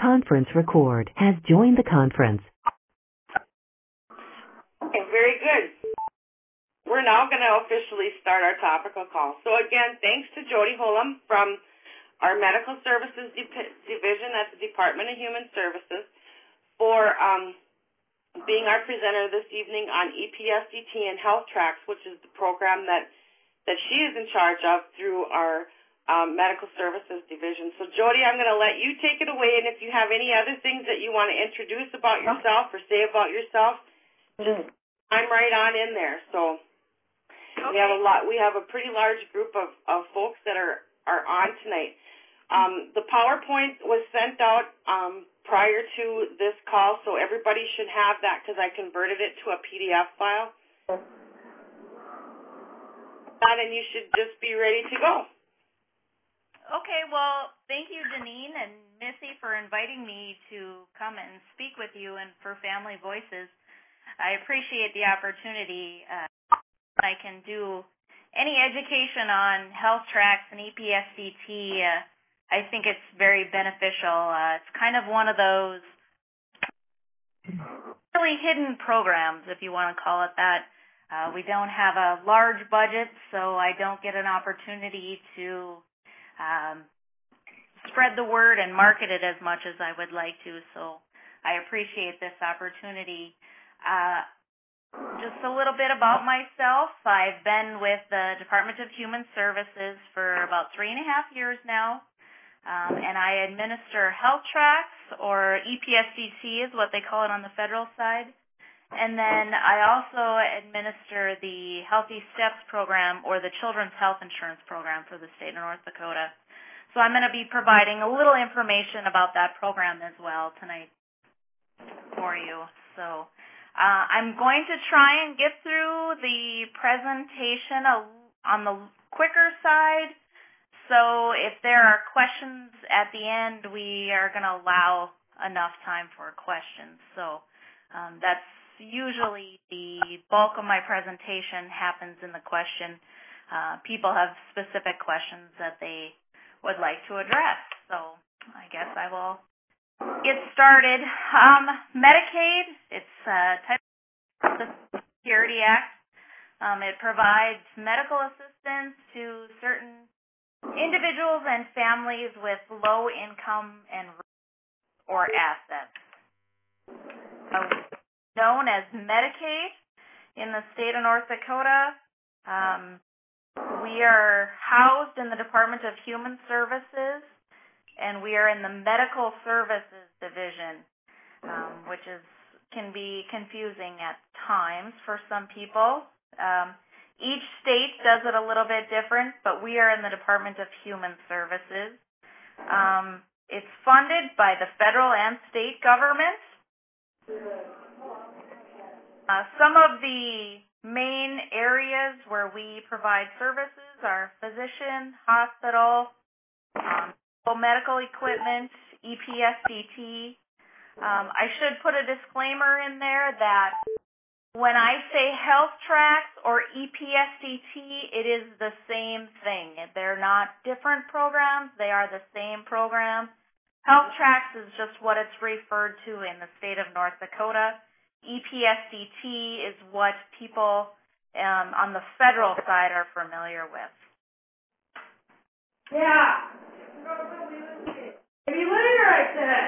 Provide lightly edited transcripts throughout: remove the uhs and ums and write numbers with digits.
conference record has joined the conference. Okay, very good. We're now going to officially start our topical call. So again, thanks to Jody Holum from our Medical Services Division at the Department of Human Services for being our presenter this evening on EPSDT and Health Tracks, which is the program that she is in charge of through our Medical Services Division. So, Jody, I'm going to let you take it away, and if you have any other things that you want to introduce about yourself or say about yourself, just I'm right on in there. So we have a pretty large group of folks that are on tonight. The PowerPoint was sent out prior to this call, so everybody should have that because I converted it to a PDF file. And you should just be ready to go. Okay, well, thank you, Janine and Missy, for inviting me to come and speak with you and for Family Voices. I appreciate the opportunity. I can do any education on Health Tracks and EPSDT. I think it's very beneficial. It's kind of one of those really hidden programs, if you want to call it that. We don't have a large budget, so I don't get an opportunity to spread the word and market it as much as I would like to, so I appreciate this opportunity. Just a little bit about myself. I've been with the Department of Human Services for about 3.5 years now, and I administer Health Tracks, or EPSDT is what they call it on the federal side. And then I also administer the Healthy Steps program, or the Children's Health Insurance program for the state of North Dakota. So I'm going to be providing a little information about that program as well tonight for you. So I'm going to try and get through the presentation on the quicker side. So if there are questions at the end, we are going to allow enough time for questions. So that's usually the bulk of my presentation happens in the question. People have specific questions that they would like to address. So I guess I will get started. Medicaid, it's type of the Security Act. It provides medical assistance to certain individuals and families with low income and or assets. Known as Medicaid in the state of North Dakota. We are housed in the Department of Human Services, and we are in the Medical Services Division, which can be confusing at times for some people. Each state does it a little bit different, but we are in the Department of Human Services. It's funded by the federal and state government. Some of the main areas where we provide services are physician, hospital, medical equipment, EPSDT. I should put a disclaimer in there that when I say Health Tracks or EPSDT, it is the same thing. They're not different programs. They are the same program. Health Tracks is just what it's referred to in the state of North Dakota. EPSDT is what people on the federal side are familiar with. Yeah. Are you living right then?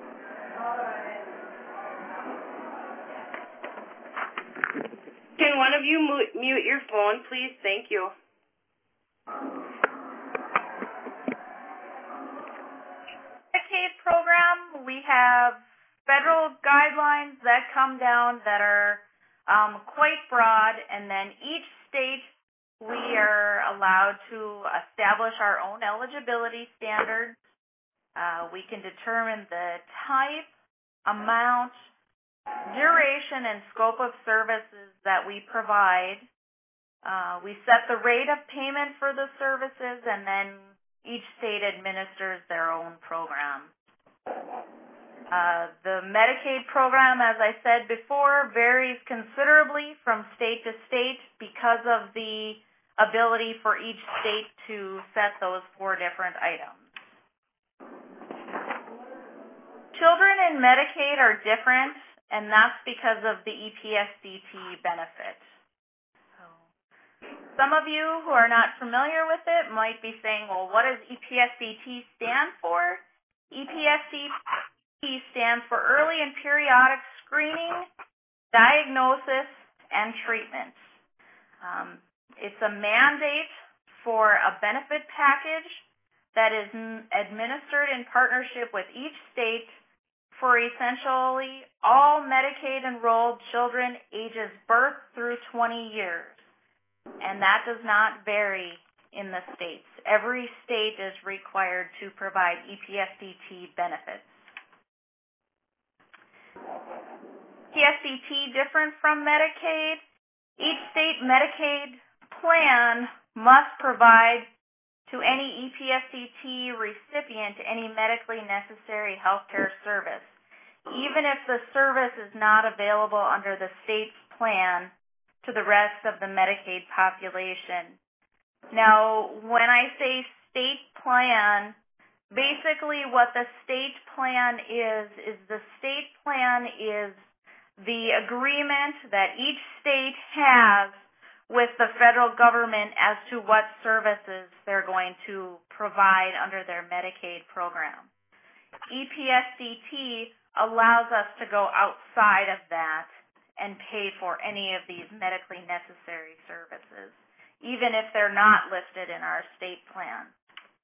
Can one of you mute your phone, please? Thank you. Medicaid program, we have federal guidelines that come down that are quite broad, and then each state we are allowed to establish our own eligibility standards. We can determine the type, amount, duration, and scope of services that we provide. We set the rate of payment for the services, and then each state administers their own program. The Medicaid program, as I said before, varies considerably from state to state because of the ability for each state to set those 4 different items. and Medicaid are different, and that's because of the EPSDT benefit. So, some of you who are not familiar with it might be saying, well, what does EPSDT stand for? EPSDT stands for Early and Periodic Screening, Diagnosis, and Treatment. It's a mandate for a benefit package that is administered in partnership with each state for essentially all Medicaid-enrolled children ages birth through 20 years. And that does not vary in the states. Every state is required to provide EPSDT benefits. EPSDT different from Medicaid. Each state Medicaid plan must provide to any EPSDT recipient any medically necessary health care service, even if the service is not available under the state's plan to the rest of the Medicaid population. Now, when I say state plan, basically what the state plan is the state plan is the agreement that each state has with the federal government as to what services they're going to provide under their Medicaid program. EPSDT allows us to go outside of that and pay for any of these medically necessary services, even if they're not listed in our state plan.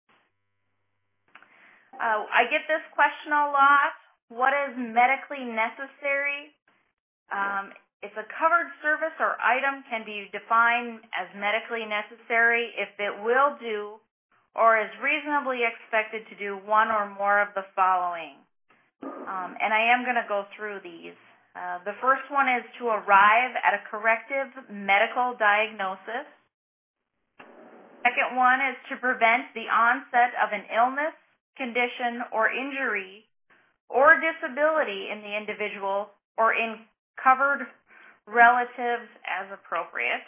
I get this question a lot. What is medically necessary? If a covered service or item can be defined as medically necessary if it will do or is reasonably expected to do one or more of the following. And I am going to go through these. The first one is to arrive at a corrective medical diagnosis. Second one is to prevent the onset of an illness, condition, or injury or disability in the individual or in covered relatives as appropriate.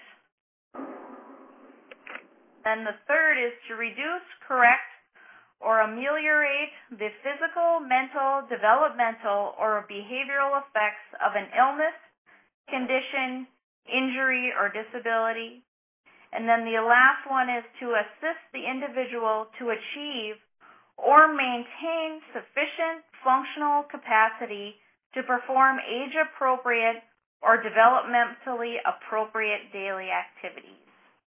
Then the third is to reduce, correct, or ameliorate the physical, mental, developmental, or behavioral effects of an illness, condition, injury, or disability. And then the last one is to assist the individual to achieve or maintain sufficient functional capacity to perform age-appropriate or developmentally appropriate daily activities.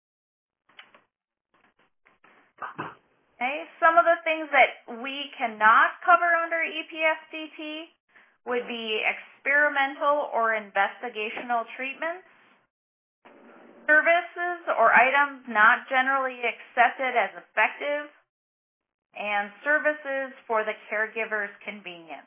Okay, some of the things that we cannot cover under EPSDT would be experimental or investigational treatments, services or items not generally accepted as effective, and services for the caregiver's convenience.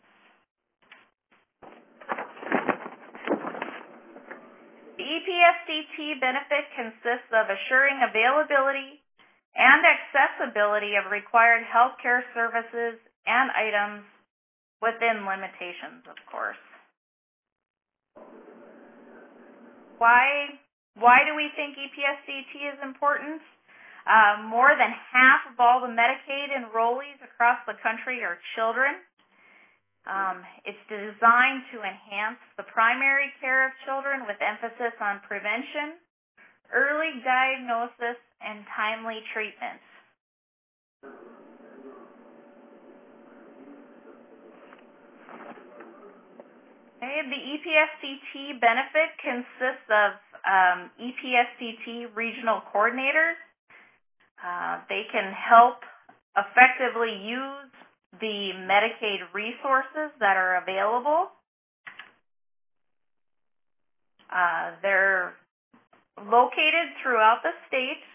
The EPSDT benefit consists of assuring availability and accessibility of required health care services and items within limitations, of course. Why do we think EPSDT is important? More than half of all the Medicaid enrollees across the country are children. It's designed to enhance the primary care of children with emphasis on prevention, early diagnosis, and timely treatment. Okay, the EPSDT benefit consists of EPSDT regional coordinators. They can help effectively use the Medicaid resources that are available. They're located throughout the state.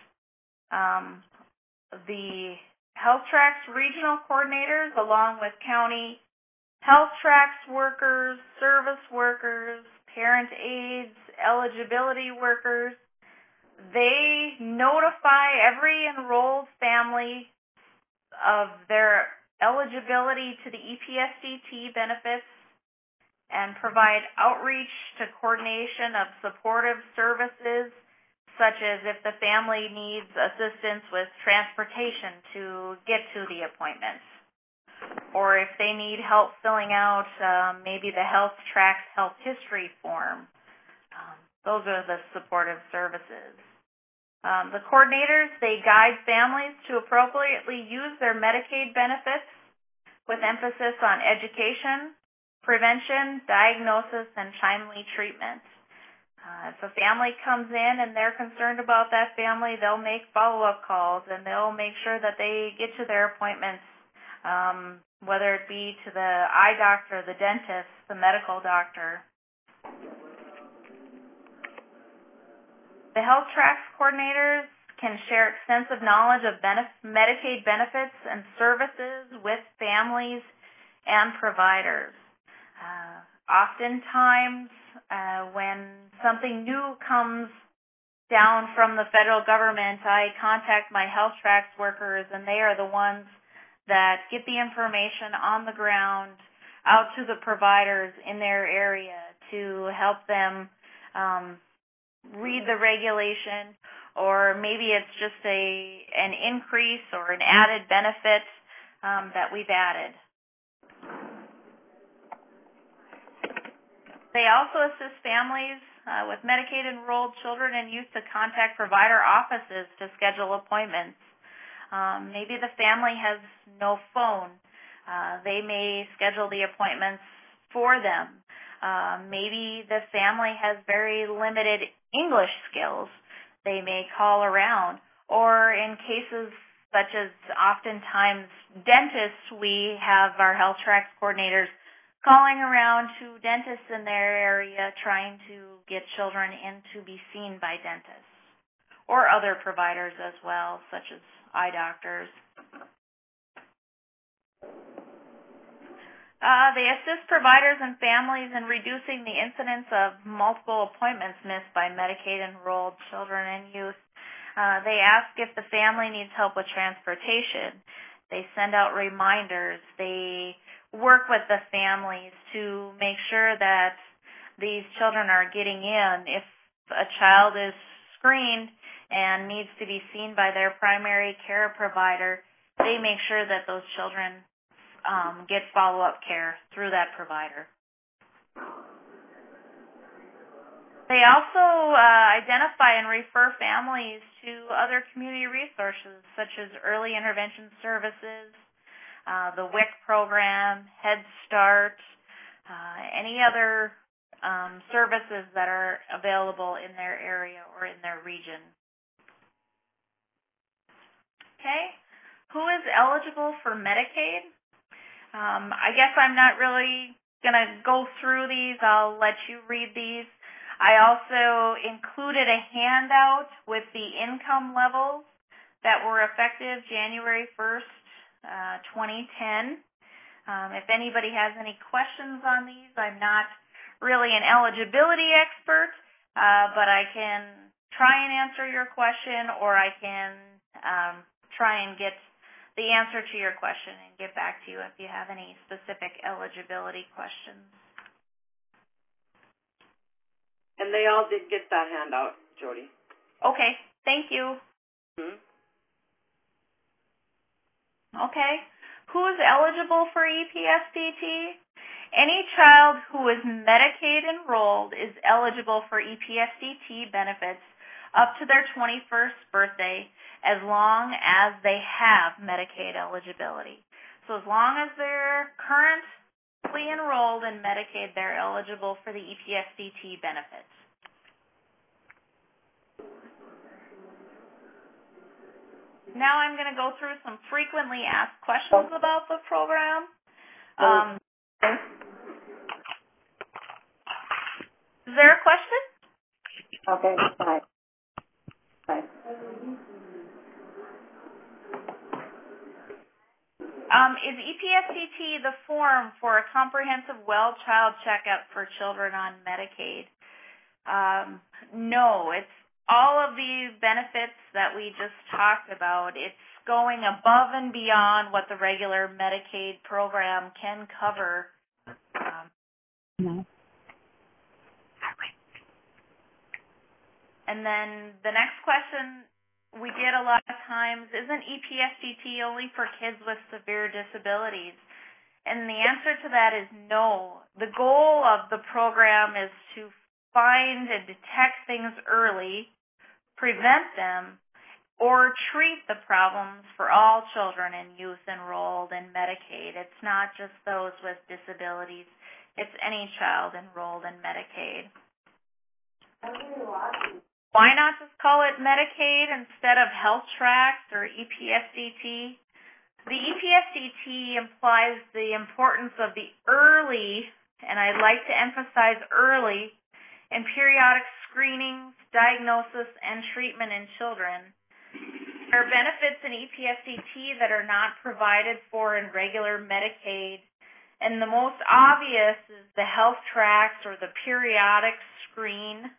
The Health Tracks regional coordinators, along with county Health Tracks workers, service workers, parent aides, eligibility workers, they notify every enrolled family of their eligibility to the EPSDT benefits and provide outreach to coordination of supportive services, such as if the family needs assistance with transportation to get to the appointments. or if they need help filling out maybe the Health Tracks health history form. Those are the supportive services. The coordinators, they guide families to appropriately use their Medicaid benefits with emphasis on education, prevention, diagnosis, and timely treatment. If a family comes in and they're concerned about that family, they'll make follow-up calls and they'll make sure that they get to their appointments, whether it be to the eye doctor, the dentist, the medical doctor. The Health Tracks coordinators can share extensive knowledge of Medicaid benefits and services with families and providers. Oftentimes, when something new comes down from the federal government, I contact my Health Tracks workers, and they are the ones that get the information on the ground out to the providers in their area to help them read the regulation, or maybe it's just an increase or an added benefit that we've added. They also assist families with Medicaid-enrolled children and youth to contact provider offices to schedule appointments. Maybe the family has no phone. They may schedule the appointments for them. Maybe the family has very limited English skills. They may call around. Or in cases such as oftentimes dentists, we have our Health Tracks coordinators calling around to dentists in their area trying to get children in to be seen by dentists or other providers as well, such as eye doctors. They assist providers and families in reducing the incidence of multiple appointments missed by Medicaid-enrolled children and youth. They ask if the family needs help with transportation. They send out reminders. They work with the families to make sure that these children are getting in. If a child is screened and needs to be seen by their primary care provider, they make sure that those children get follow-up care through that provider. They also identify and refer families to other community resources such as early intervention services, the WIC program, Head Start, any other services that are available in their area or in their region. Okay, who is eligible for Medicaid? I guess I'm not really going to go through these. I'll let you read these. I also included a handout with the income levels that were effective January 1st, 2010. If anybody has any questions on these, I'm not really an eligibility expert, but I can try and answer your question, or I can try and get the answer to your question and get back to you if you have any specific eligibility questions. And they all did get that handout, Jody. Okay, thank you. Okay, who is eligible for EPSDT? Any child who is Medicaid enrolled is eligible for EPSDT benefits up to their 21st birthday, as long as they have Medicaid eligibility. So as long as they're currently enrolled in Medicaid, they're eligible for the EPSDT benefits. Now I'm going to go through some frequently asked questions about the program. Is there a question? Okay, bye. Bye. Is EPSDT the form for a comprehensive well child checkup for children on Medicaid? No, it's all of the benefits that we just talked about. It's going above and beyond what the regular Medicaid program can cover. No. And then the next question we get a lot of times, isn't EPSDT only for kids with severe disabilities? And the answer to that is no. The goal of the program is to find and detect things early, prevent them, or treat the problems for all children and youth enrolled in Medicaid. It's not just those with disabilities. It's any child enrolled in Medicaid. Why not just call it Medicaid instead of Health Tracks or EPSDT? The EPSDT implies the importance of the early, and I'd like to emphasize early, and periodic screenings, diagnosis, and treatment in children. There are benefits in EPSDT that are not provided for in regular Medicaid, and the most obvious is the Health Tracks or the periodic screen.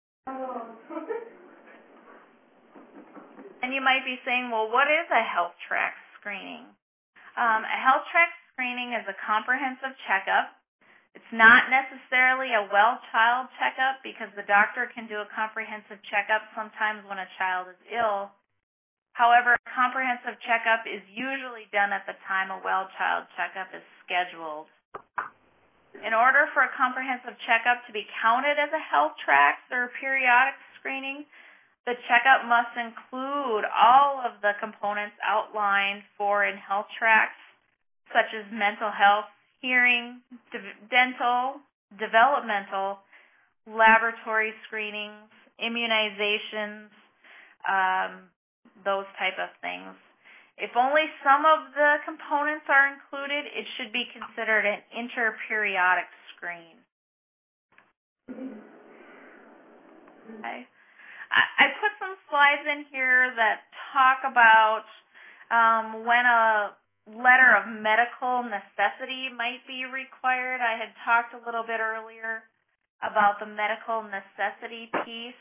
And you might be saying, well, what is a Health Track screening? A Health Track screening is a comprehensive checkup. It's not necessarily a well-child checkup because the doctor can do a comprehensive checkup sometimes when a child is ill. However, a comprehensive checkup is usually done at the time a well-child checkup is scheduled. In order for a comprehensive checkup to be counted as a Health Tracks or periodic screening, the checkup must include all of the components outlined for in Health Tracks, such as mental health, hearing, dental, developmental, laboratory screenings, immunizations, those type of things. If only some of the components are included, it should be considered an interperiodic screen. Okay. I put some slides in here that talk about when a letter of medical necessity might be required. I had talked a little bit earlier about the medical necessity piece.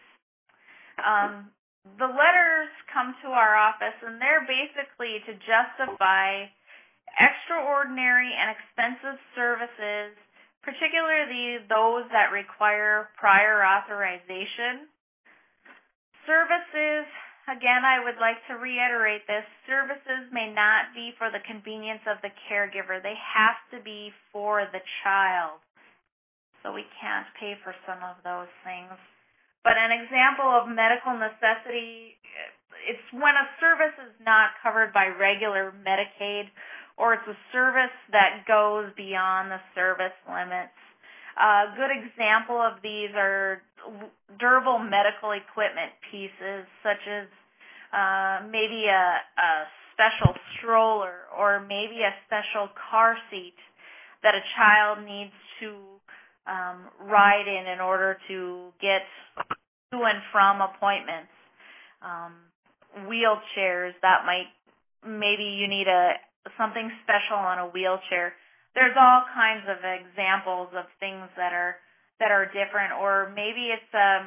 The letters come to our office, and they're basically to justify extraordinary and expensive services, particularly those that require prior authorization. Services, again, I would like to reiterate this, services may not be for the convenience of the caregiver. They have to be for the child. So we can't pay for some of those things. But an example of medical necessity, it's when a service is not covered by regular Medicaid, or it's a service that goes beyond the service limits. A good example of these are durable medical equipment pieces, such as maybe a special stroller or maybe a special car seat that a child needs to ride in order to get to and from appointments. Wheelchairs, that maybe you need something special on a wheelchair. There's all kinds of examples of things that are different, or maybe it's a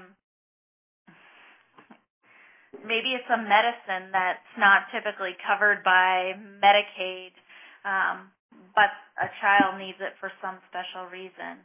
medicine that's not typically covered by Medicaid, but a child needs it for some special reason.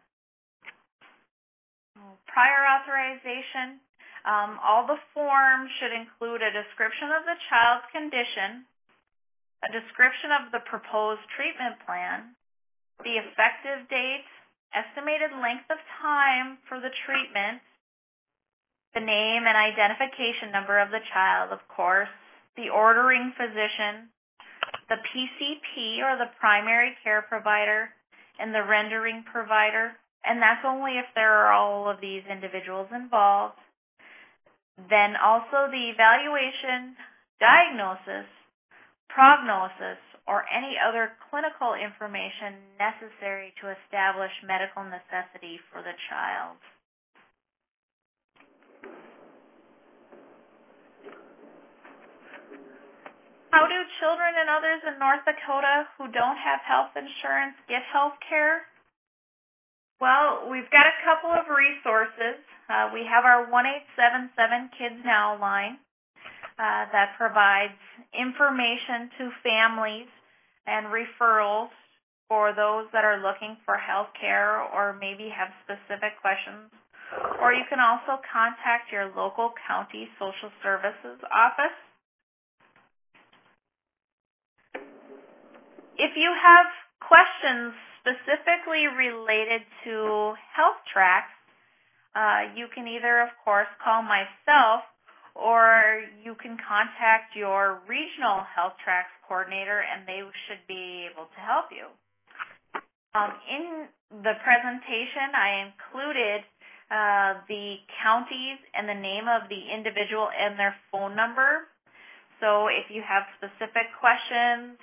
Prior authorization. All the forms should include a description of the child's condition, a description of the proposed treatment plan, the effective date, estimated length of time for the treatment, the name and identification number of the child, of course, the ordering physician, the PCP or the primary care provider, and the rendering provider. And that's only if there are all of these individuals involved. Then also the evaluation, diagnosis, prognosis, or any other clinical information necessary to establish medical necessity for the child. How do children and others in North Dakota who don't have health insurance get health care? Well, we've got a couple of resources. We have our 1-877 Kids Now line that provides information to families and referrals for those that are looking for health care or maybe have specific questions. Or you can also contact your local county social services office. If you have questions specifically related to Health Tracks, you can either, of course, call myself, or you can contact your regional Health Tracks coordinator, and they should be able to help you. In the presentation, I included the counties and the name of the individual and their phone number. So if you have specific questions,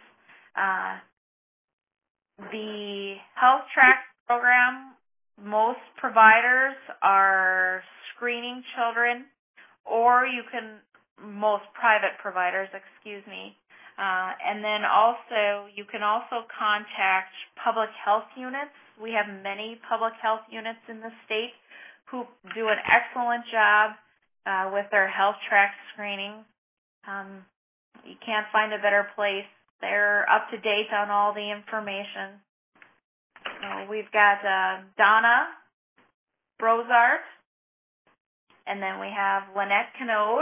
the Health Tracks program, most providers are screening children, or most private providers, and then also, you can also contact public health units. We have many public health units in the state who do an excellent job with their Health Tracks screening. You can't find a better place. They're up to date on all the information. We've got Donna Brozart, and then we have Lynette Canode,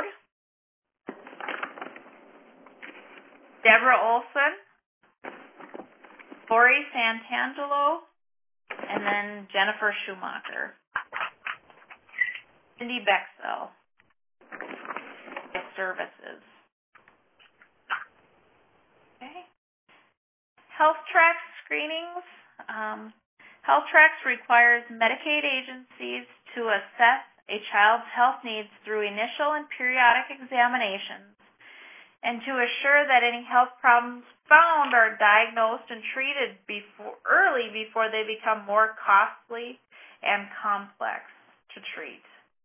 Deborah Olson, Lori Santangelo, and then Jennifer Schumacher. Cindy Bexell, Services. Okay. Health Tracks screenings. Health Tracks requires Medicaid agencies to assess a child's health needs through initial and periodic examinations, and to assure that any health problems found are diagnosed and treated early before they become more costly and complex to treat.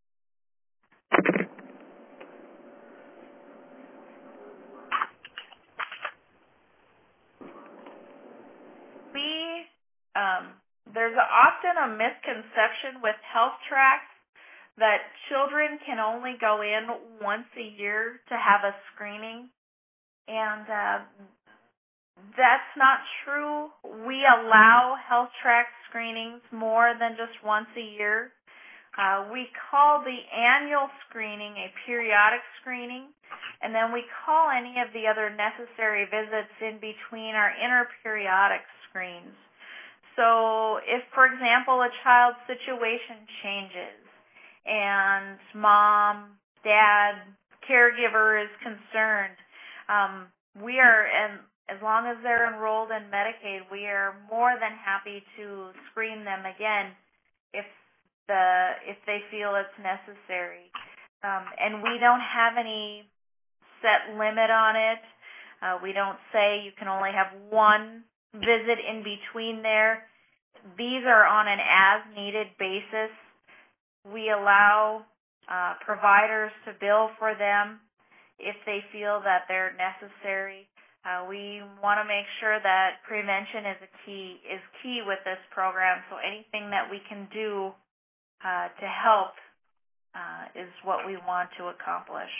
There's often a misconception with Health Tracks that children can only go in once a year to have a screening, and that's not true. We allow Health Tracks screenings more than just once a year. We call the annual screening a periodic screening, and then we call any of the other necessary visits in between our interperiodic screens. So if, for example, a child's situation changes and mom, dad, caregiver is concerned, and as long as they're enrolled in Medicaid, we are more than happy to screen them again if they feel it's necessary. And we don't have any set limit on it. We don't say you can only have one visit in between there. These are on an as-needed basis. We allow providers to bill for them if they feel that they're necessary. We want to make sure that prevention is key with this program. So anything that we can do to help is what we want to accomplish.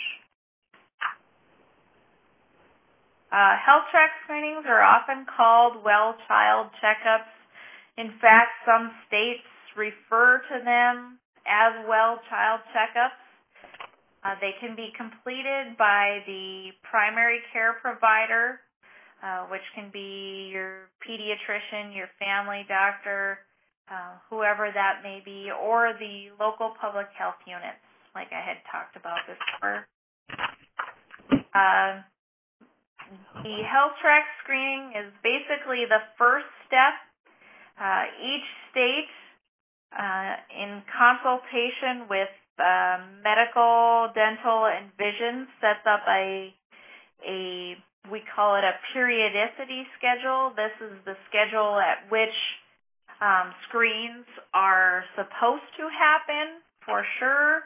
Health Track screenings are often called well child checkups. In fact, some states refer to them as well child checkups. They can be completed by the primary care provider, which can be your pediatrician, your family doctor, whoever that may be, or the local public health units, like I had talked about before. The Health Track screening is basically the first step. Each state, in consultation with medical, dental, and vision, sets up we call it a periodicity schedule. This is the schedule at which screens are supposed to happen, for sure.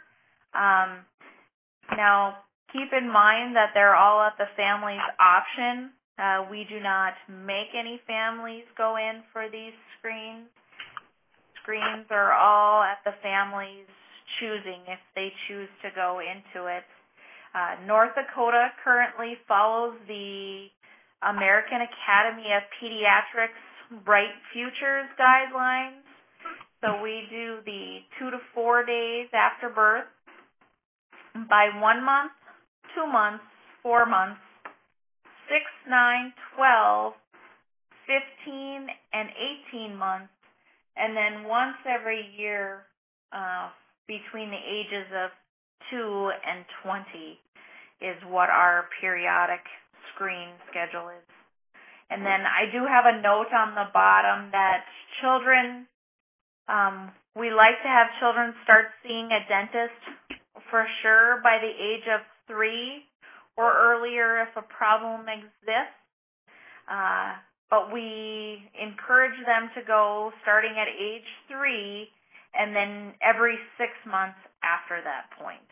Now, keep in mind that they're all at the family's option. We do not make any families go in for these screens. Screens are all at the family's choosing if they choose to go into it. North Dakota currently follows the American Academy of Pediatrics Bright Futures guidelines. So we do the 2 to 4 days after birth, by 1 month, 2 months, 4 months, 6, 9, 12, 15 and 18 months, and then once every year between the ages of 2 and 20 is what our periodic screen schedule is. And then I do have a note on the bottom that children, we like to have children start seeing a dentist for sure by the age of 3 or earlier if a problem exists. But we encourage them to go starting at age 3 and then every 6 months after that point.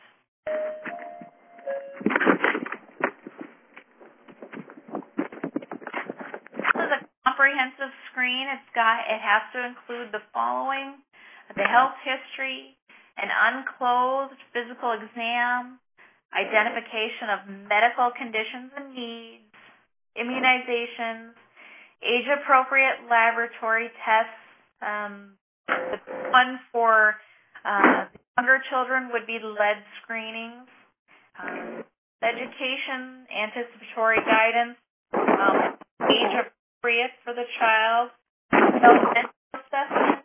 This is a comprehensive screen. It has to include the following: the health history, an unclothed physical exam, identification of medical conditions and needs, immunizations, age-appropriate laboratory tests. The one for younger children would be lead screenings, education, anticipatory guidance, age-appropriate for the child, developmental assessment,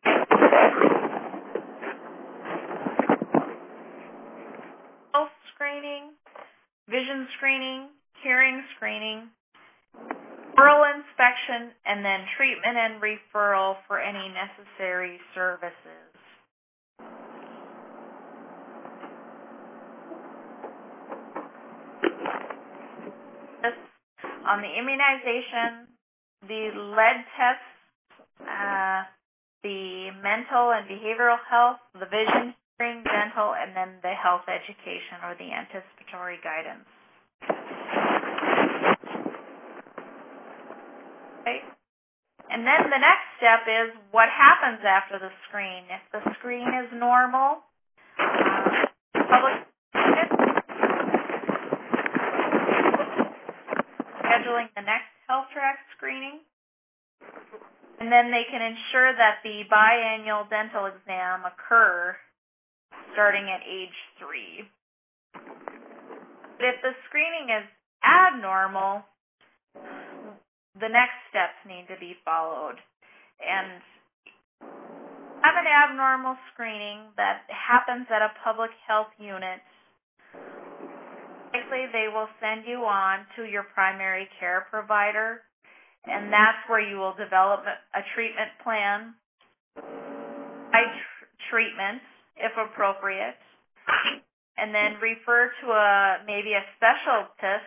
health screening, vision screening, hearing screening, oral inspection, and then treatment and referral for any necessary services. On the immunization, the lead tests, the mental and behavioral health, the vision, hearing, dental, and then the health education or the anticipatory guidance. Okay. And then the next step is what happens after the screen. If the screen is normal, public scheduling the next health track screening, and then they can ensure that the biannual dental exam occur starting at age 3. But if the screening is abnormal, the next steps need to be followed. And have an abnormal screening that happens at a public health unit. Likely they will send you on to your primary care provider, and that's where you will develop a treatment plan, treatment if appropriate, and then refer to maybe a specialist,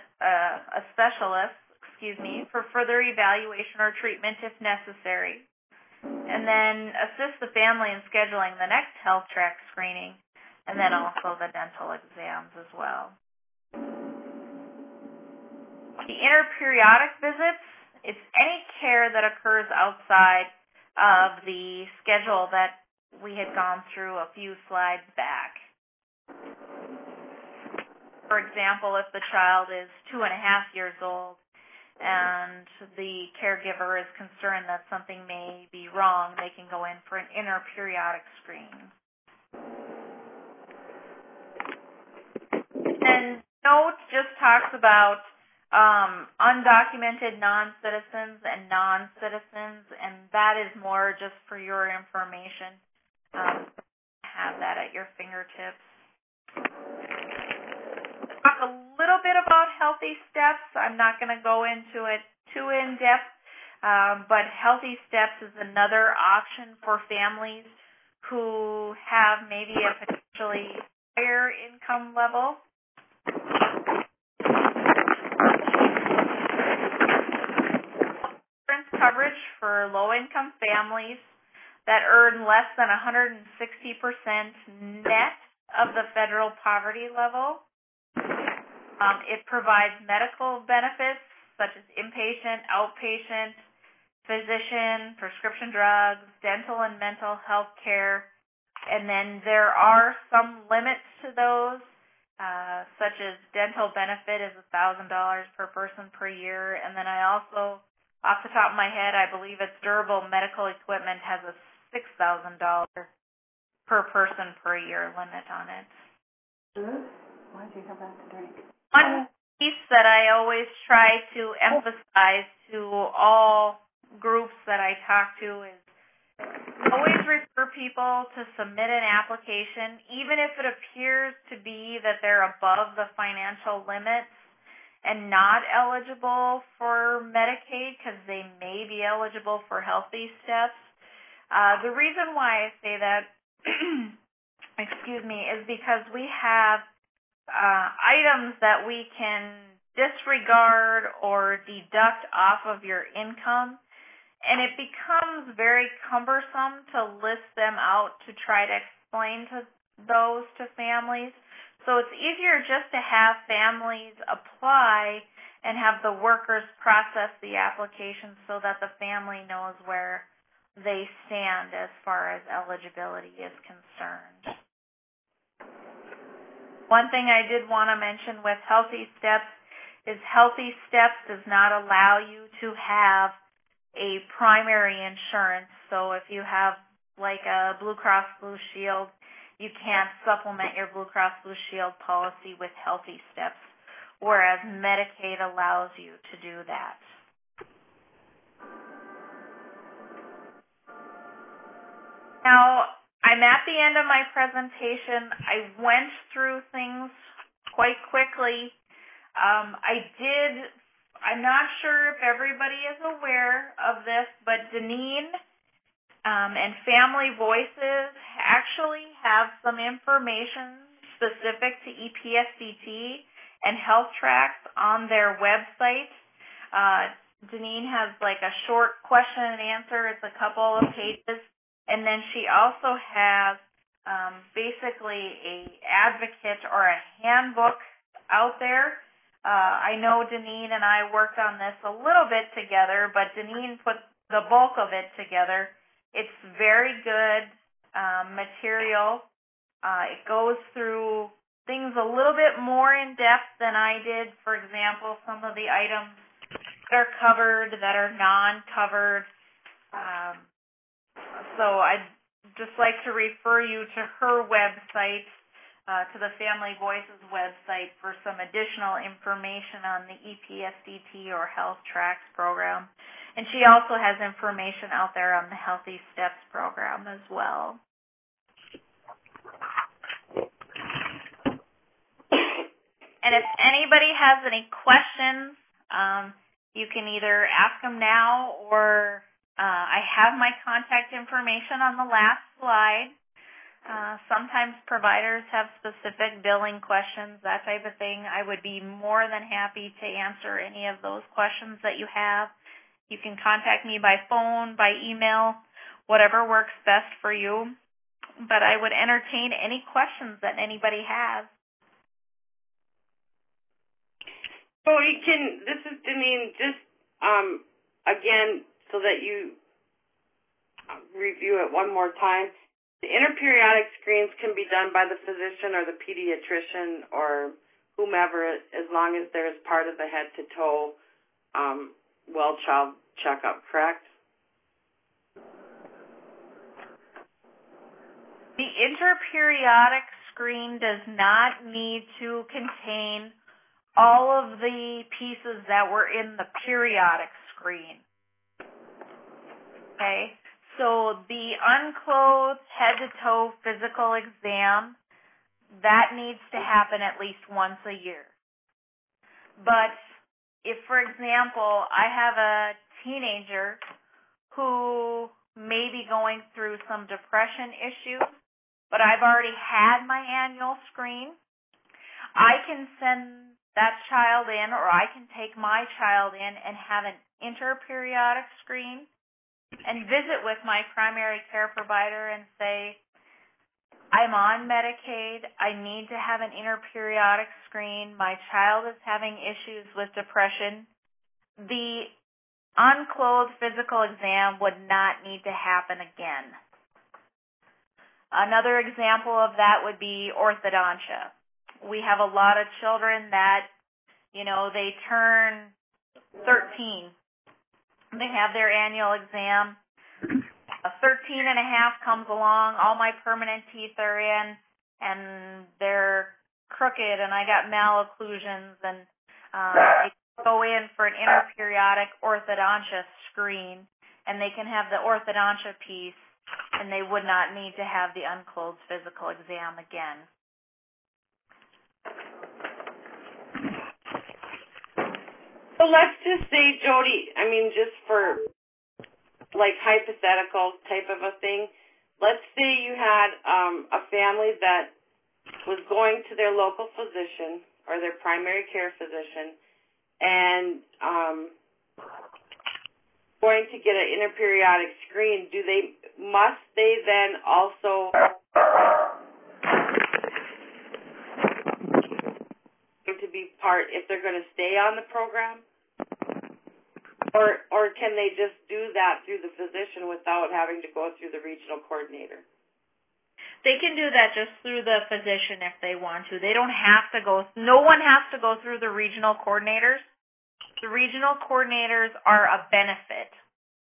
for further evaluation or treatment if necessary, and then assist the family in scheduling the next health track screening, and then also the dental exams as well. The interperiodic visits, it's any care that occurs outside of the schedule that we had gone through a few slides back. For example, if the child is 2.5 years old and the caregiver is concerned that something may be wrong, they can go in for an interperiodic screen. And note just talks about undocumented non-citizens and non-citizens, and that is more just for your information. Have that at your fingertips. Talk a little bit about Healthy Steps. I'm not going to go into it too in depth, but Healthy Steps is another option for families who have maybe a potentially higher income level. Insurance coverage for low-income families that earn less than 160% net of the federal poverty level. It provides medical benefits such as inpatient, outpatient, physician, prescription drugs, dental and mental health care, and then there are some limits to those, such as dental benefit is $1,000 per person per year, and then I also, off the top of my head, I believe it's durable medical equipment has a $6,000 per person per year limit on it. Why did you have that to drink? One piece that I always try to emphasize to all groups that I talk to is always refer people to submit an application, even if it appears to be that they're above the financial limits and not eligible for Medicaid because they may be eligible for Healthy Steps. The reason why I say that, is because we have items that we can disregard or deduct off of your income, and it becomes very cumbersome to list them out to try to explain those to families. So it's easier just to have families apply and have the workers process the application so that the family knows where they stand as far as eligibility is concerned. One thing I did want to mention with Healthy Steps is Healthy Steps does not allow you to have a primary insurance. So if you have like a Blue Cross Blue Shield, you can't supplement your Blue Cross Blue Shield policy with Healthy Steps, whereas Medicaid allows you to do that. Now, I'm at the end of my presentation. I went through things quite quickly. I'm not sure if everybody is aware of this, but Deneen and Family Voices actually have some information specific to EPSDT and Health Tracks on their website. Deneen has like a short question and answer. It's a couple of pages. And then she also has basically a advocate or a handbook out there. I know Deneen and I worked on this a little bit together, but Deneen put the bulk of it together. It's very good material. It goes through things a little bit more in depth than I did. For example, some of the items that are covered, that are non-covered. So I'd just like to refer you to her website, to the Family Voices website for some additional information on the EPSDT or Health Tracks program. And she also has information out there on the Healthy Steps program as well. And if anybody has any questions, you can either ask them now or I have my contact information on the last slide. Sometimes providers have specific billing questions, that type of thing. I would be more than happy to answer any of those questions that you have. You can contact me by phone, by email, whatever works best for you. But I would entertain any questions that anybody has. So this is Deneen, just again, so that you review it one more time. The interperiodic screens can be done by the physician or the pediatrician or whomever, as long as there's part of the head-to-toe well-child checkup, correct? The interperiodic screen does not need to contain all of the pieces that were in the periodic screen. Okay? So the unclothed head-to-toe physical exam, that needs to happen at least once a year. But if, for example, I have a teenager who may be going through some depression issues, but I've already had my annual screen, I can send that child in, or I can take my child in and have an interperiodic screen and visit with my primary care provider and say, I'm on Medicaid, I need to have an interperiodic screen, my child is having issues with depression. The unclothed physical exam would not need to happen again. Another example of that would be orthodontia. We have a lot of children that, they turn 13. They have their annual exam. A 13 and a half comes along, all my permanent teeth are in, and they're crooked, and I got malocclusions, and go in for an interperiodic orthodontia screen, and they can have the orthodontia piece, and they would not need to have the unclosed physical exam again. So let's just say, Jody, I mean, just for like hypothetical type of a thing, let's say you had a family that was going to their local physician or their primary care physician and going to get an interperiodic screen. Must they then also to be part if they're going to stay on the program? Or can they just do that through the physician without having to go through the regional coordinator? They can do that just through the physician if they want to. They don't have to go, no one has to go through the regional coordinators. The regional coordinators are a benefit.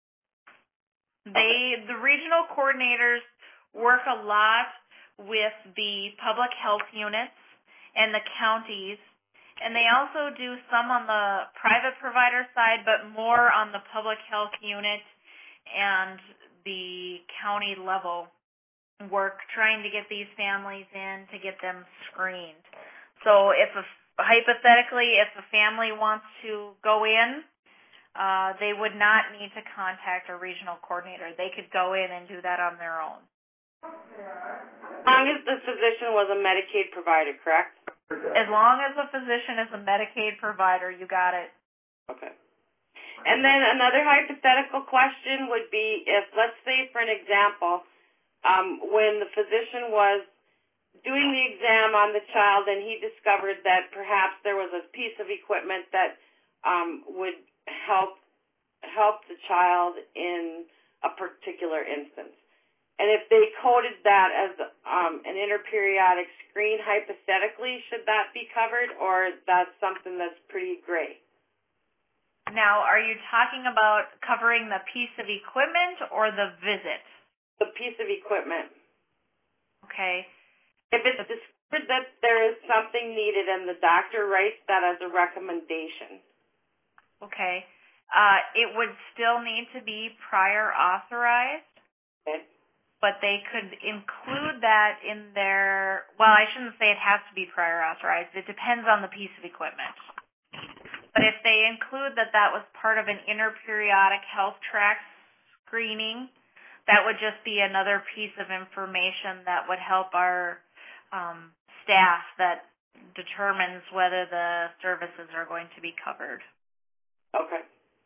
The regional coordinators work a lot with the public health units and the counties, and they also do some on the private provider side, but more on the public health unit and the county level work, trying to get these families in to get them screened. So hypothetically, if a family wants to go in, they would not need to contact a regional coordinator. They could go in and do that on their own. As long as the physician was a Medicaid provider, correct? As long as the physician is a Medicaid provider, you got it. Okay. And then another hypothetical question would be if, let's say for an example, when the physician was doing the exam on the child and he discovered that perhaps there was a piece of equipment that would help the child in a particular instance. And if they coded that as an interperiodic screen, hypothetically, should that be covered, or that's something that's pretty gray? Now, are you talking about covering the piece of equipment or the visit? The piece of equipment. Okay. If it's discovered that there is something needed and the doctor writes that as a recommendation. Okay. It would still need to be prior authorized. Okay. But they could include that in their, well, I shouldn't say it has to be prior authorized. It depends on the piece of equipment. But if they include that was part of an interperiodic health tract screening, that would just be another piece of information that would help our staff that determines whether the services are going to be covered. Okay.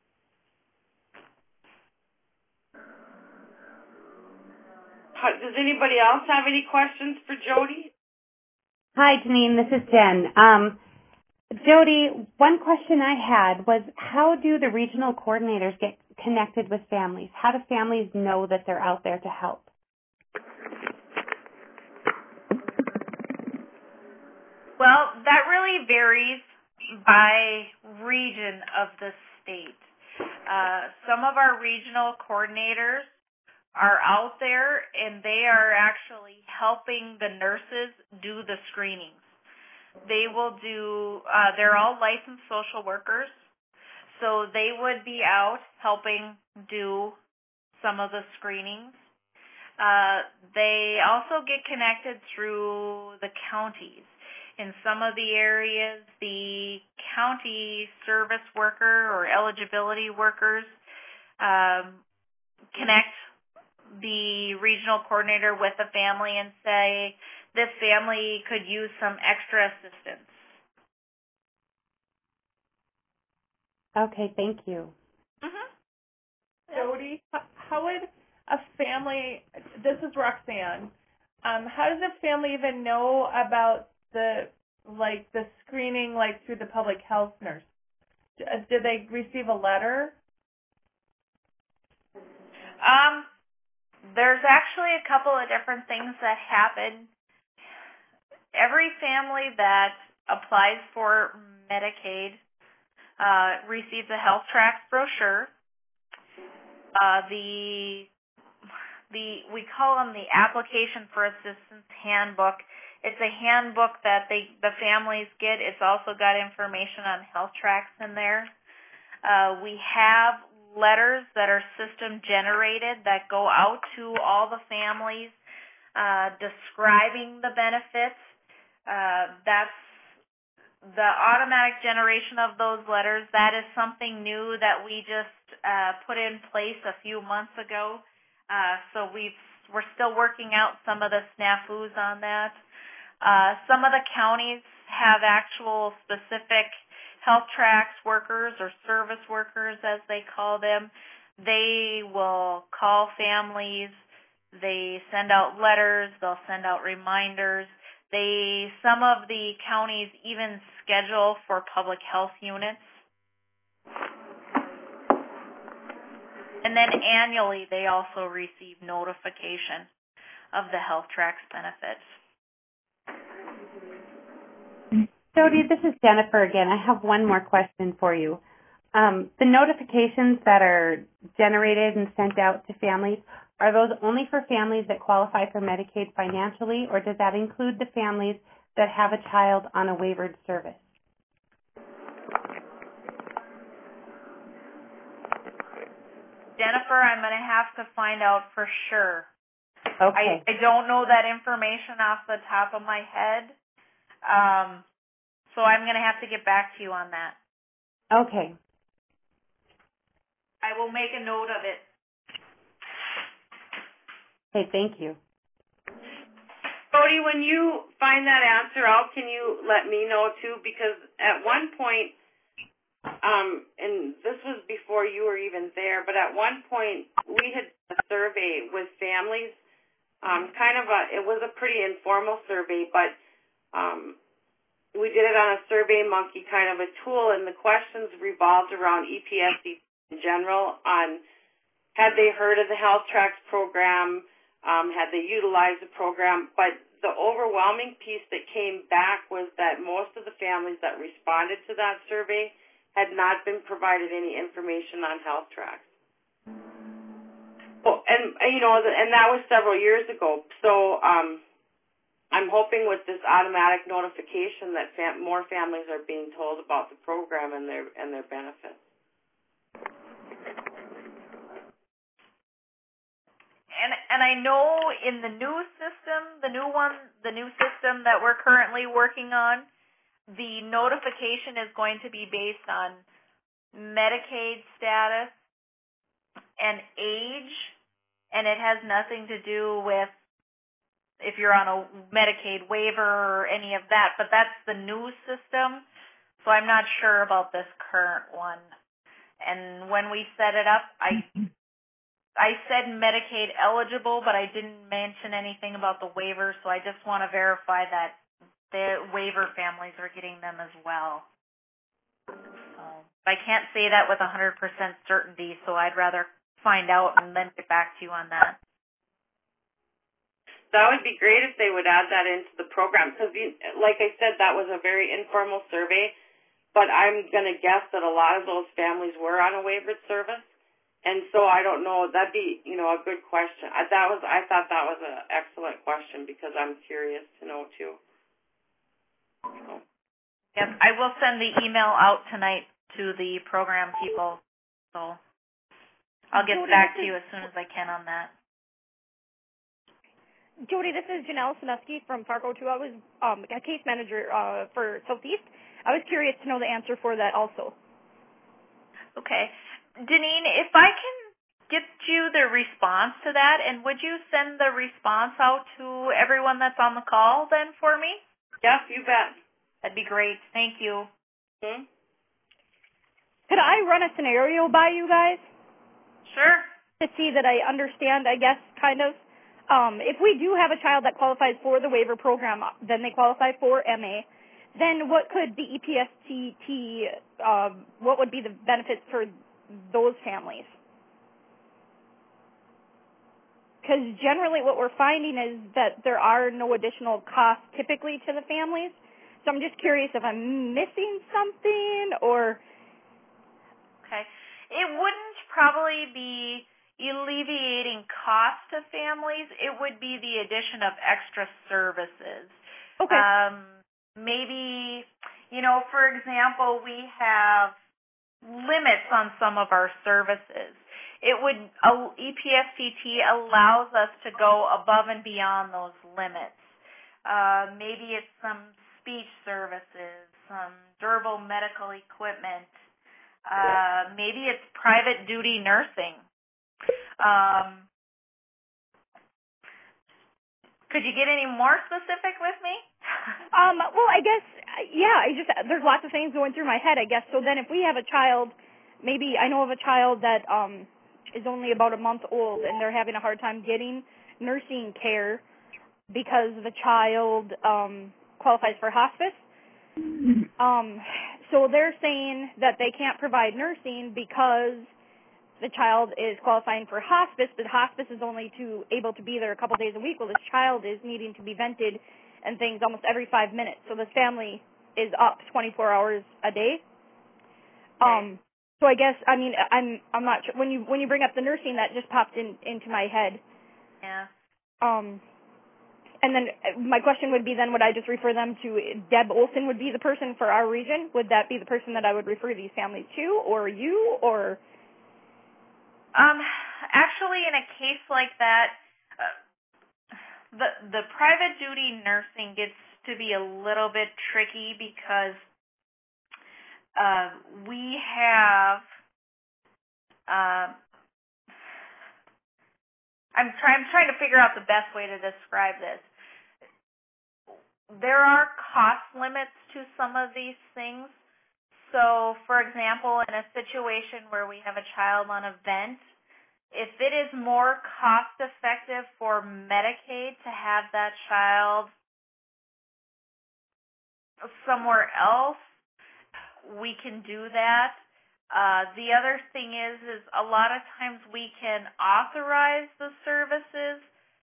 Does anybody else have any questions for Jody? Hi, Janine. This is Jen. Jody, one question I had was, how do the regional coordinators get connected with families? How do families know that they're out there to help? Well, that really varies by region of the state. Some of our regional coordinators are out there, and they are actually helping the nurses do the screenings. They will do, they're all licensed social workers, so they would be out helping do some of the screenings. They also get connected through the counties. In some of the areas, the county service worker or eligibility workers connect the regional coordinator with the family and say, this family could use some extra assistance. Okay, thank you. Mm-hmm. Jody, how would a family, this is Roxanne, how does a family even know about the screening through the public health nurse? Did they receive a letter? There's actually a couple of different things that happen. Every family that applies for Medicaid receives a health tract brochure. We call them the application for assistance handbook. It's a handbook that the families get. It's also got information on health tracks in there. We have letters that are system generated that go out to all the families describing the benefits. That's the automatic generation of those letters. That is something new that we just put in place a few months ago. So we're still working out some of the snafus on that. Some of the counties have actual specific health tracks workers or service workers, as they call them. They will call families. They send out letters. They'll send out reminders. Some of the counties even schedule for public health units. And then annually, they also receive notification of the health tracks benefits. Jody, this is Jennifer again. I have one more question for you. The notifications that are generated and sent out to families, are those only for families that qualify for Medicaid financially, or does that include the families that have a child on a waivered service? Jennifer, I'm going to have to find out for sure. Okay. I don't know that information off the top of my head, so I'm going to have to get back to you on that. Okay. I will make a note of it. Okay, thank you. Jody, when you find that answer out, can you let me know too? Because at one point, and this was before you were even there, but at one point we had a survey with families. It was a pretty informal survey, but we did it on a SurveyMonkey kind of a tool, and the questions revolved around EPSD in general on had they heard of the Health Tracks program, had they utilized the program, but the overwhelming piece that came back was that most of the families that responded to that survey had not been provided any information on Health Tracks. Well, and that was several years ago. So I'm hoping with this automatic notification that more families are being told about the program and their benefits. And I know in the new system, the new system that we're currently working on, the notification is going to be based on Medicaid status and age, and it has nothing to do with if you're on a Medicaid waiver or any of that, but that's the new system, so I'm not sure about this current one. And when we set it up, I said Medicaid eligible, but I didn't mention anything about the waiver, so I just want to verify that the waiver families are getting them as well. So I can't say that with 100% certainty, so I'd rather find out and then get back to you on that. That would be great if they would add that into the program, because, like I said, that was a very informal survey, but I'm going to guess that a lot of those families were on a waivered service. And so I don't know. That'd be, a good question. I thought that was an excellent question because I'm curious to know too. So. Yes, I will send the email out tonight to the program people. So I'll get back to you as soon as I can on that. Jody, this is Janelle Sineski from Fargo 2. I was a case manager for Southeast. I was curious to know the answer for that also. Okay. Deneen, if I can get you the response to that, and would you send the response out to everyone that's on the call then for me? Yes, you bet. That'd be great. Thank you. Hmm? Could I run a scenario by you guys? Sure. To see that I understand, I guess, kind of. If we do have a child that qualifies for the waiver program, then they qualify for MA, then what could the EPSTT, what would be the benefits for those families? Because generally what we're finding is that there are no additional costs typically to the families. So I'm just curious if I'm missing something or... Okay. It wouldn't probably be alleviating cost to families. It would be the addition of extra services. Okay. Maybe, for example, we have limits on some of our services. EPSTT allows us to go above and beyond those limits. Maybe it's some speech services, some durable medical equipment. Maybe it's private duty nursing. Could you get any more specific with me? Well, I guess, there's lots of things going through my head, I guess. So then if we have a child, maybe I know of a child that is only about a month old and they're having a hard time getting nursing care because the child qualifies for hospice. So they're saying that they can't provide nursing because the child is qualifying for hospice, but hospice is only able to be there a couple days a week. Well, this child is needing to be vented and things almost every 5 minutes. So this family is up 24 hours a day. Okay. So I guess, I'm not sure. When you bring up the nursing, that just popped into my head. Yeah. And then my question would be then, would I just refer them to Deb Olson would be the person for our region? Would that be the person that I would refer these families to, or you, or? Actually, in a case like that, the private duty nursing gets to be a little bit tricky because we have. I'm trying to figure out the best way to describe this. There are cost limits to some of these things. So, for example, in a situation where we have a child on a vent, if it is more cost effective for Medicaid to have that child somewhere else, we can do that. The other thing is a lot of times we can authorize the services,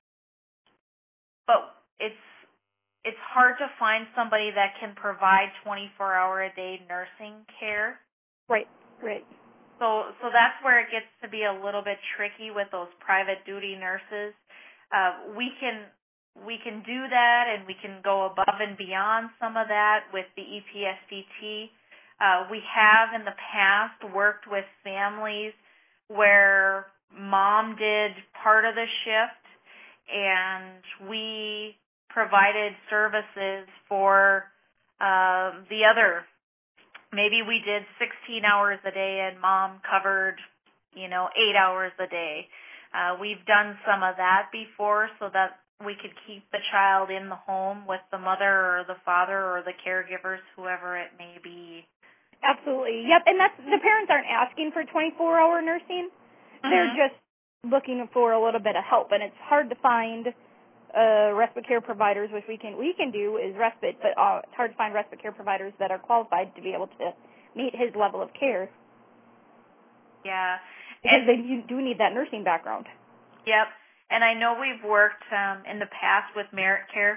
but it's hard to find somebody that can provide 24-hour-a-day nursing care. Right. So that's where it gets to be a little bit tricky with those private duty nurses. We can do that, and we can go above and beyond some of that with the EPSTT. We have in the past worked with families where mom did part of the shift, and we provided services for the other. Maybe we did 16 hours a day and mom covered, 8 hours a day. We've done some of that before so that we could keep the child in the home with the mother or the father or the caregivers, whoever it may be. Absolutely. Yep. And the parents aren't asking for 24-hour nursing. Mm-hmm. They're just looking for a little bit of help, and it's hard to find respite care providers, which we can do is respite, but it's hard to find respite care providers that are qualified to be able to meet his level of care. Yeah. Because they do need that nursing background. Yep. And I know we've worked in the past with Merit Care,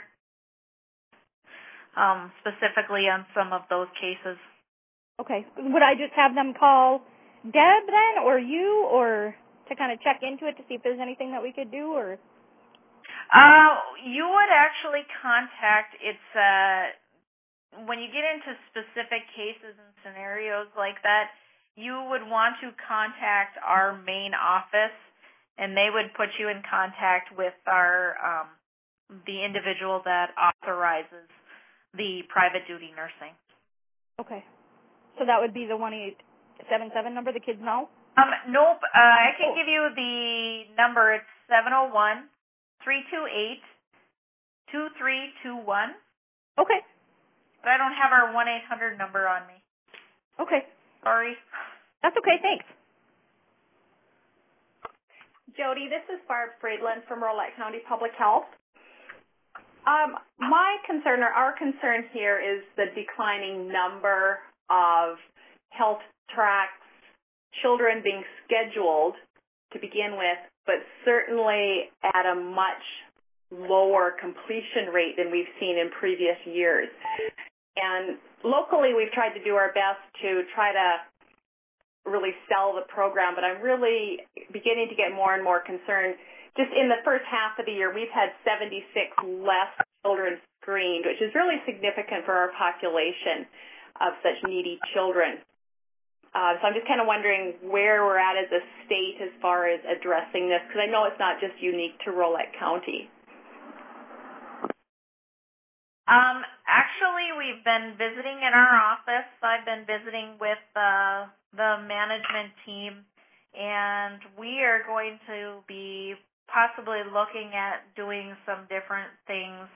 specifically on some of those cases. Okay. Would I just have them call Deb then, or you, or to kind of check into it to see if there's anything that we could do, or? You would actually contact, when you get into specific cases and scenarios like that, you would want to contact our main office, and they would put you in contact with the individual that authorizes the private duty nursing. Okay. So that would be the 1-877 number the kids know? Nope. I can give you the number. It's 701-328-2321. Okay. But I don't have our 1-800 number on me. Okay. Sorry. That's okay. Thanks. Jody, this is Barb Friedland from Rolette County Public Health. My concern, or our concern here, is the declining number of health tracks, children being scheduled to begin with, but certainly at a much lower completion rate than we've seen in previous years. And locally, we've tried to do our best to try to really sell the program, but I'm really beginning to get more and more concerned. Just in the first half of the year, we've had 76 less children screened, which is really significant for our population of such needy children. So I'm just kind of wondering where we're at as a state as far as addressing this, because I know it's not just unique to Rolette County. Actually, we've been visiting in our office. I've been visiting with the management team, and we are going to be possibly looking at doing some different things.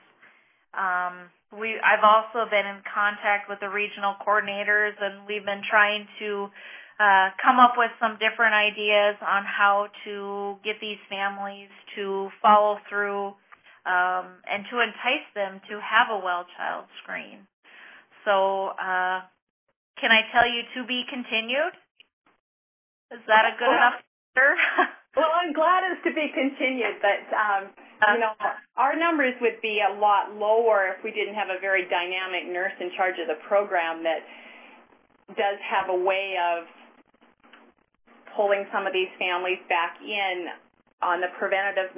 I've also been in contact with the regional coordinators, and we've been trying to come up with some different ideas on how to get these families to follow through and to entice them to have a well child screen. So can I tell you to be continued? Is that a good enough answer? Well, I'm glad it's to be continued, but our numbers would be a lot lower if we didn't have a very dynamic nurse in charge of the program that does have a way of pulling some of these families back in on the preventative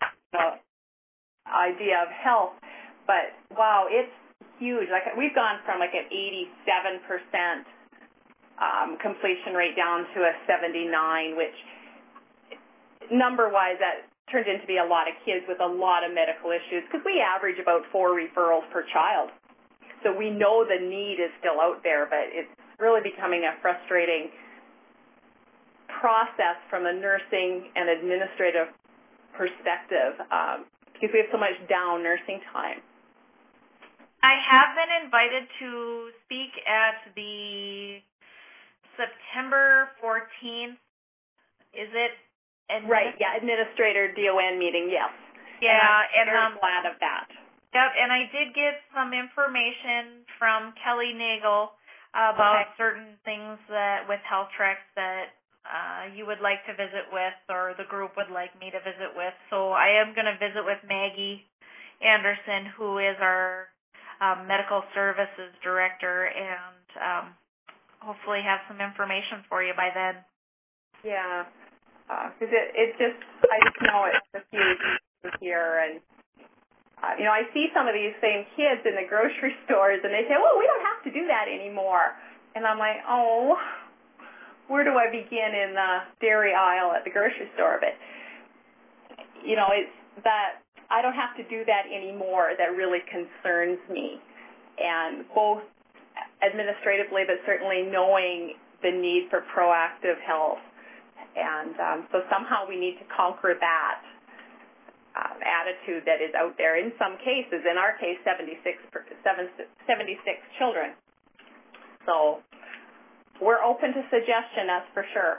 idea of health. But wow, it's huge. Like, we've gone from like an 87% completion rate down to a 79, which number-wise that turns into be a lot of kids with a lot of medical issues, because we average about 4 referrals per child. So we know the need is still out there, but it's really becoming a frustrating process from a nursing and administrative perspective, because we have so much down nursing time. I have been invited to speak at the September 14th. Is it? Right, yeah, Administrator DON meeting, yes. Yeah, and I'm glad of that. Yep, and I did get some information from Kelly Nagel about certain things that with Health Tracks that you would like to visit with, or the group would like me to visit with. So I am going to visit with Maggie Anderson, who is our medical services director, and hopefully have some information for you by then. Yeah. Because I just know it's a huge issue here, and I see some of these same kids in the grocery stores, and they say, "Well, we don't have to do that anymore," and I'm like, "Oh, where do I begin in the dairy aisle at the grocery store?" But it's that I don't have to do that anymore that really concerns me, and both administratively, but certainly knowing the need for proactive health. And so somehow we need to conquer that attitude that is out there in some cases. In our case, 76 children. So we're open to suggestion, that's for sure.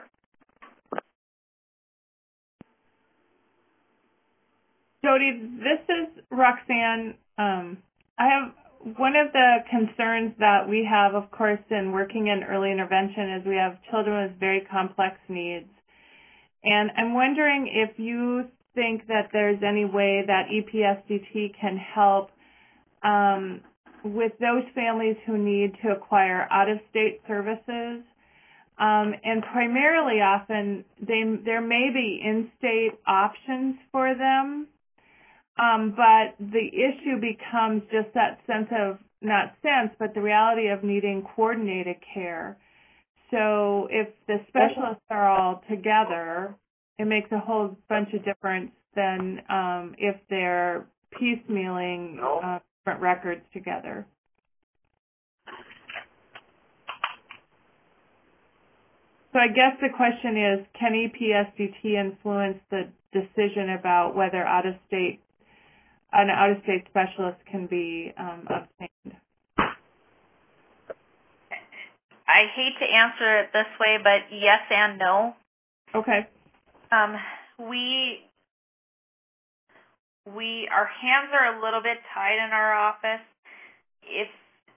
Jody, this is Roxanne. I have one of the concerns that we have, of course, in working in early intervention is we have children with very complex needs. And I'm wondering if you think that there's any way that EPSDT can help with those families who need to acquire out-of-state services. And primarily often there may be in-state options for them, but the issue becomes just that but the reality of needing coordinated care. So if the specialists are all together, it makes a whole bunch of difference than if they're piecemealing different records together. So I guess the question is, can EPSDT influence the decision about whether an out-of-state specialist can be obtained? I hate to answer it this way, but yes and no. Okay. Our hands are a little bit tied in our office. If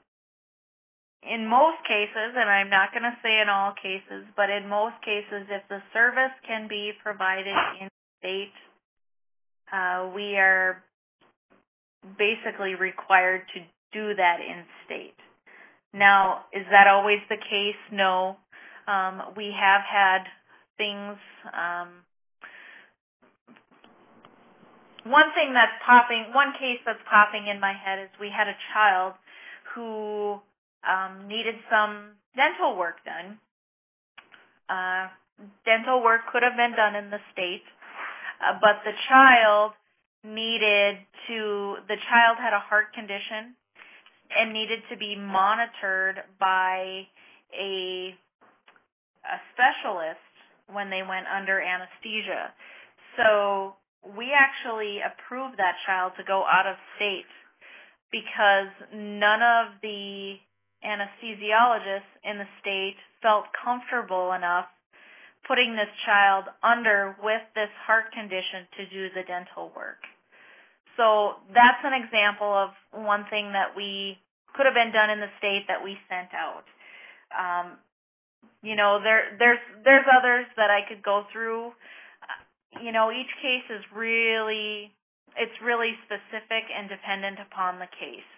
in most cases, and I'm not going to say in all cases, but in most cases, if the service can be provided in state, we are basically required to do that in state. Now, is that always the case? No. We have had things one case that's popping in my head is we had a child who needed some dental work done. Dental work could have been done in the state, but the child had a heart condition and needed to be monitored by a specialist when they went under anesthesia. So we actually approved that child to go out of state because none of the anesthesiologists in the state felt comfortable enough putting this child under with this heart condition to do the dental work. So that's an example of one thing that we could have been done in the state that we sent out. There's others that I could go through. Each case is really specific and dependent upon the case.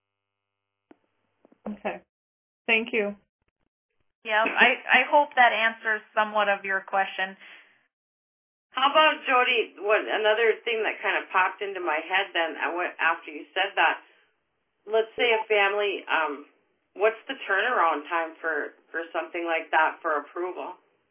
Okay. Thank you. Yeah, I hope that answers somewhat of your question. How about, Jody, another thing that kind of popped into my head then after you said that, let's say a family, what's the turnaround time for something like that for approval?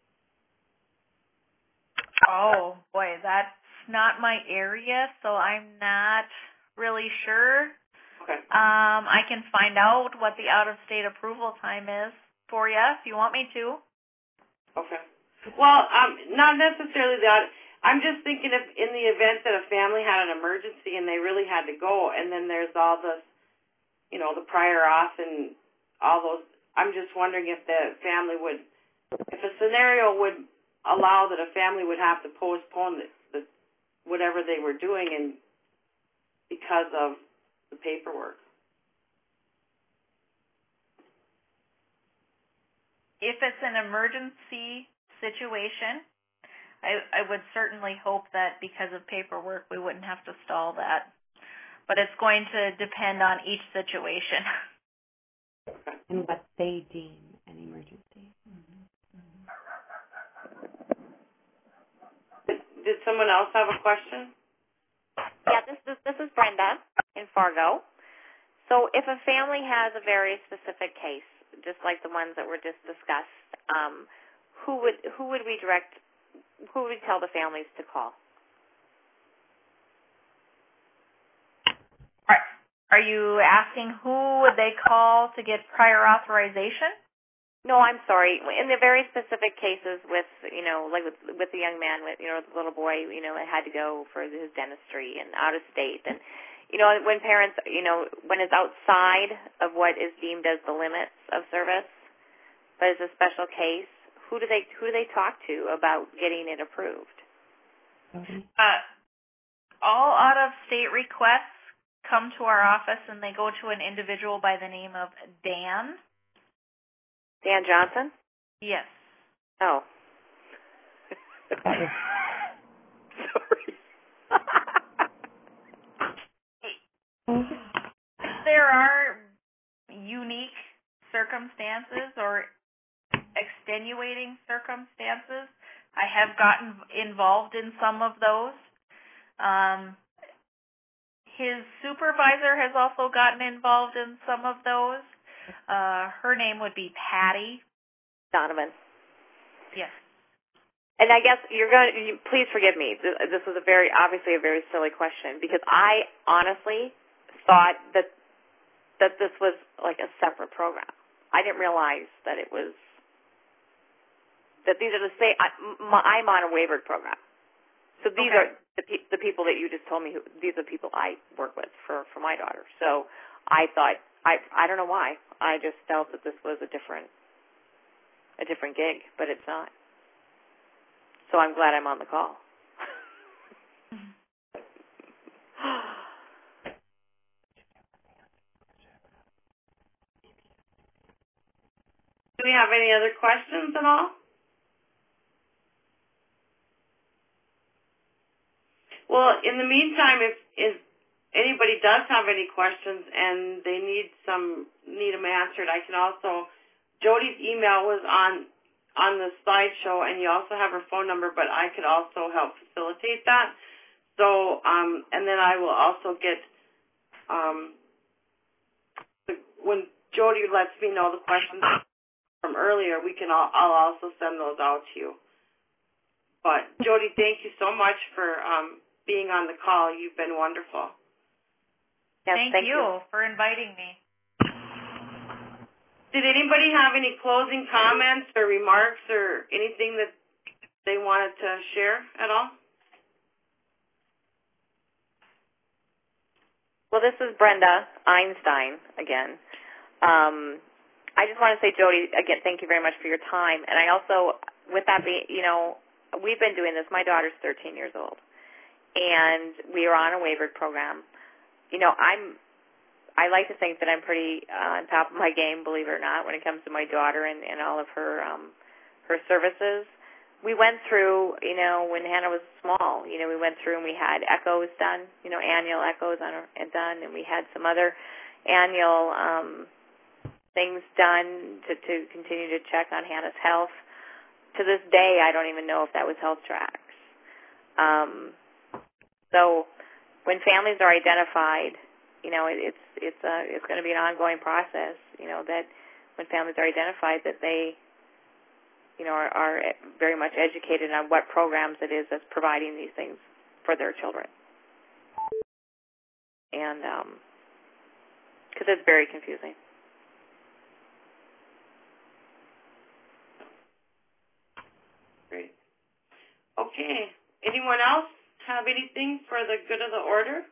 Oh, boy, that's not my area, so I'm not really sure. Okay. I can find out what the out-of-state approval time is for you if you want me to. Okay. Well, not necessarily that. I'm just thinking if in the event that a family had an emergency and they really had to go, and then there's all this, the prior auth and all those. I'm just wondering if the family if a scenario would allow that a family would have to postpone the whatever they were doing and because of the paperwork. If it's an emergency situation, I would certainly hope that because of paperwork we wouldn't have to stall that. But it's going to depend on each situation. And what they deem an emergency. Did someone else have a question? Yeah, this is Brenda in Fargo. So if a family has a very specific case, just like the ones that were just discussed, who would we tell the families to call? Are you asking who would they call to get prior authorization? No, I'm sorry. In the very specific cases with, like with the young man, the little boy, that had to go for his dentistry and out of state, and when parents, when it's outside of what is deemed as the limits of service, but it's a special case, who do they talk to about getting it approved? All out-of-state requests come to our office, and they go to an individual by the name of Dan. Dan Johnson? Yes. Oh. Sorry. There are unique circumstances or extenuating circumstances. I have gotten involved in some of those. His supervisor has also gotten involved in some of those. Her name would be Patty Donovan. Yes. And I guess please forgive me. This was obviously a very silly question, because I honestly thought that this was like a separate program. I didn't realize that these are the same. I'm on a waivered program. So these are the people that you just told me. These are people I work with for my daughter. So I thought, I don't know why. I just felt that this was a different gig, but it's not. So I'm glad I'm on the call. Do we have any other questions at all? Well, in the meantime, if anybody does have any questions and they need them answered, I can also. Jody's email was on the slideshow, and you also have her phone number, but I could also help facilitate that. So, and then I will also get, when Jody lets me know the questions from earlier, I'll also send those out to you. But Jody, thank you so much for being on the call. You've been wonderful. Yes, thank you for inviting me. Did anybody have any closing comments or remarks or anything that they wanted to share at all? Well, this is Brenda Einstein again. I just want to say, Jody, again, thank you very much for your time. And I also, with that being, we've been doing this. My daughter's 13 years old, and we are on a waivered program. I like to think that I'm pretty on top of my game, believe it or not, when it comes to my daughter and all of her services. We went through, when Hannah was small, we went through and we had echoes done, annual echoes done, and we had some other annual things done to continue to check on Hannah's health. To this day, I don't even know if that was Health Tracks. So when families are identified, it's going to be an ongoing process. That when families are identified, that they, are very much educated on what programs it is that's providing these things for their children, and because it's very confusing. Great. Okay. Anyone else have anything for the good of the order?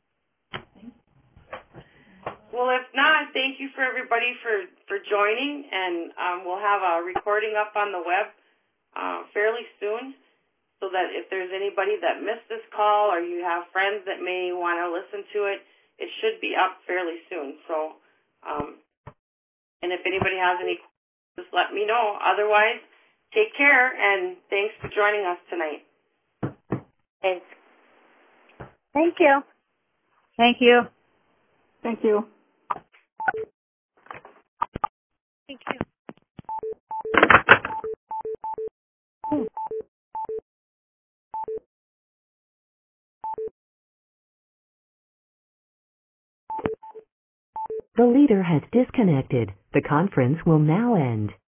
Well, if not, thank you for everybody for joining, and we'll have a recording up on the web fairly soon, so that if there's anybody that missed this call or you have friends that may want to listen to it, it should be up fairly soon. So, and if anybody has any questions, just let me know. Otherwise, take care, and thanks for joining us tonight. Thanks. Thank you. Thank you. Thank you. Thank you. The leader has disconnected. The conference will now end.